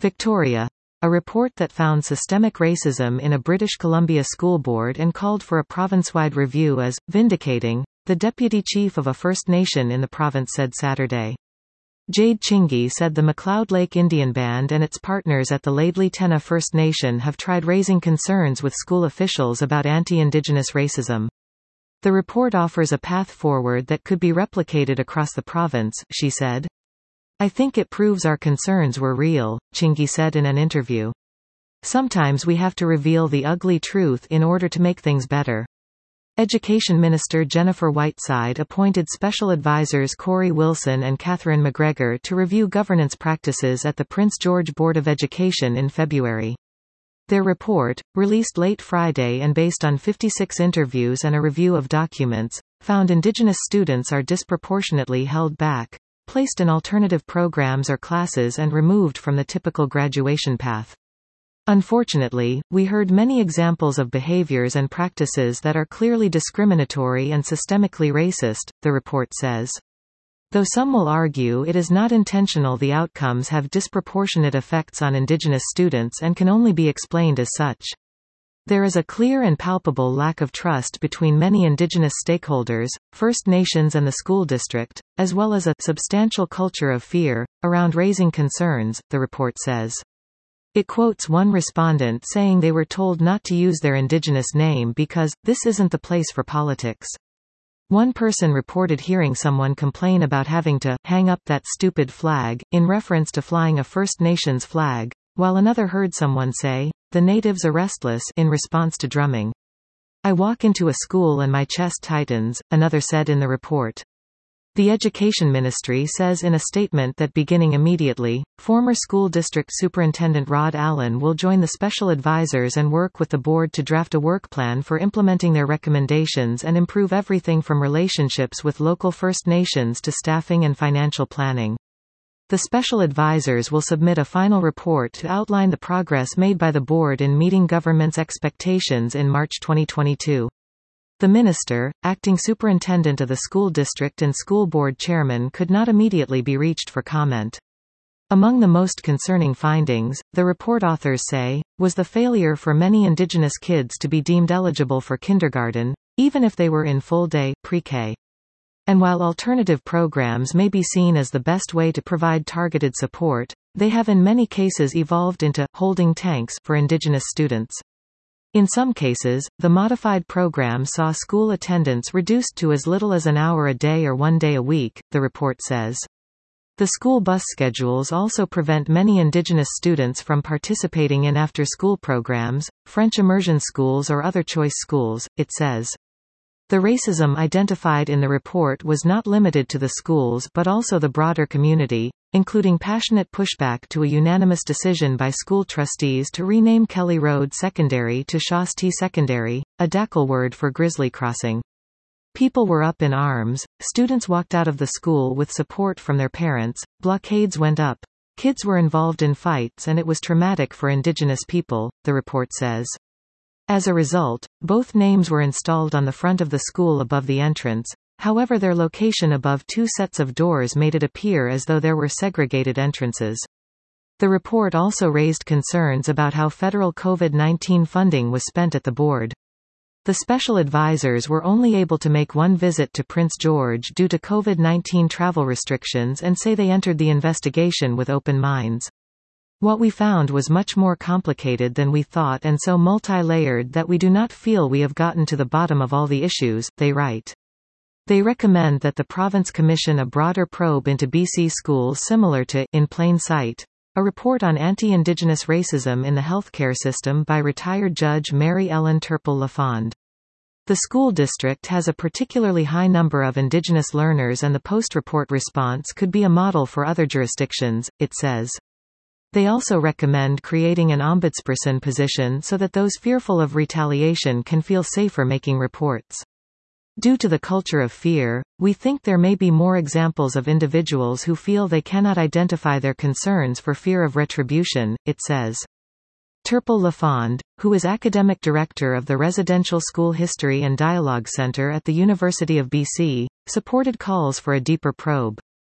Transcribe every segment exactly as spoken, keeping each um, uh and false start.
Victoria. A report that found systemic racism in a British Columbia school board and called for a province-wide review as vindicating, the deputy chief of a First Nation in the province said Saturday. Jade Chingy said the McLeod Lake Indian Band and its partners at the Laidley Tenna First Nation have tried raising concerns with school officials about anti-Indigenous racism. The report offers a path forward that could be replicated across the province, she said. I think it proves our concerns were real, Chingy said in an interview. Sometimes we have to reveal the ugly truth in order to make things better. Education Minister Jennifer Whiteside appointed special advisors Corey Wilson and Catherine McGregor to review governance practices at the Prince George Board of Education in February. Their report, released late Friday and based on fifty-six interviews and a review of documents, found Indigenous students are disproportionately held back, placed in alternative programs or classes and removed from the typical graduation path. Unfortunately, we heard many examples of behaviors and practices that are clearly discriminatory and systemically racist, the report says. Though some will argue it is not intentional, the outcomes have disproportionate effects on Indigenous students and can only be explained as such. There is a clear and palpable lack of trust between many Indigenous stakeholders, First Nations and the school district, as well as a substantial culture of fear around raising concerns, the report says. It quotes one respondent saying they were told not to use their Indigenous name because, this isn't the place for politics. One person reported hearing someone complain about having to hang up that stupid flag, in reference to flying a First Nations flag, while another heard someone say, the natives are restless, in response to drumming. I walk into a school and my chest tightens, another said in the report. The Education Ministry says in a statement that beginning immediately, former school district superintendent Rod Allen will join the special advisors and work with the board to draft a work plan for implementing their recommendations and improve everything from relationships with local First Nations to staffing and financial planning. The special advisors will submit a final report to outline the progress made by the board in meeting government's expectations in March twenty twenty-two. The minister, acting superintendent of the school district and school board chairman could not immediately be reached for comment. Among the most concerning findings, the report authors say, was the failure for many Indigenous kids to be deemed eligible for kindergarten, even if they were in full-day, pre-K. And while alternative programs may be seen as the best way to provide targeted support, they have in many cases evolved into holding tanks for Indigenous students. In some cases, the modified program saw school attendance reduced to as little as an hour a day or one day a week, the report says. The school bus schedules also prevent many Indigenous students from participating in after-school programs, French immersion schools or other choice schools, it says. The racism identified in the report was not limited to the schools but also the broader community, including passionate pushback to a unanimous decision by school trustees to rename Kelly Road Secondary to Shaw's T Secondary, a Dakel word for Grizzly Crossing. People were up in arms, students walked out of the school with support from their parents, blockades went up, kids were involved in fights and it was traumatic for Indigenous people, the report says. As a result, both names were installed on the front of the school above the entrance, however their location above two sets of doors made it appear as though there were segregated entrances. The report also raised concerns about how federal COVID nineteen funding was spent at the board. The special advisors were only able to make one visit to Prince George due to COVID nineteen travel restrictions and say they entered the investigation with open minds. What we found was much more complicated than we thought and so multi-layered that we do not feel we have gotten to the bottom of all the issues, they write. They recommend that the province commission a broader probe into B C schools similar to In Plain Sight, a report on anti-Indigenous racism in the healthcare system by retired Judge Mary Ellen Turple-Lafond. The school district has a particularly high number of Indigenous learners and the post-report response could be a model for other jurisdictions, it says. They also recommend creating an ombudsperson position so that those fearful of retaliation can feel safer making reports. Due to the culture of fear, we think there may be more examples of individuals who feel they cannot identify their concerns for fear of retribution, it says. Turple-Lafond, who is academic director of the Residential School History and Dialogue Center at the University of B C, supported calls for a deeper probe.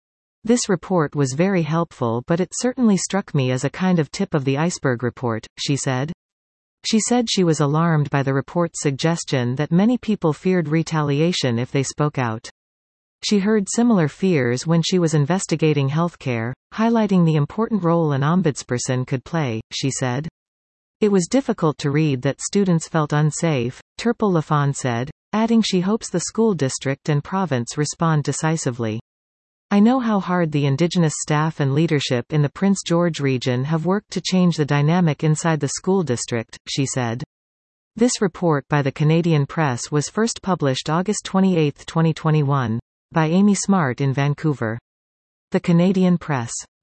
This report was very helpful, but it certainly struck me as a kind of tip of the iceberg report, she said. She said she was alarmed by the report's suggestion that many people feared retaliation if they spoke out. She heard similar fears when she was investigating healthcare, highlighting the important role an ombudsperson could play, she said. It was difficult to read that students felt unsafe, Turpel Lafon said, adding she hopes the school district and province respond decisively. I know how hard the Indigenous staff and leadership in the Prince George region have worked to change the dynamic inside the school district, she said. This report by the Canadian Press was first published August twenty-eighth, twenty twenty-one, by Amy Smart in Vancouver. The Canadian Press.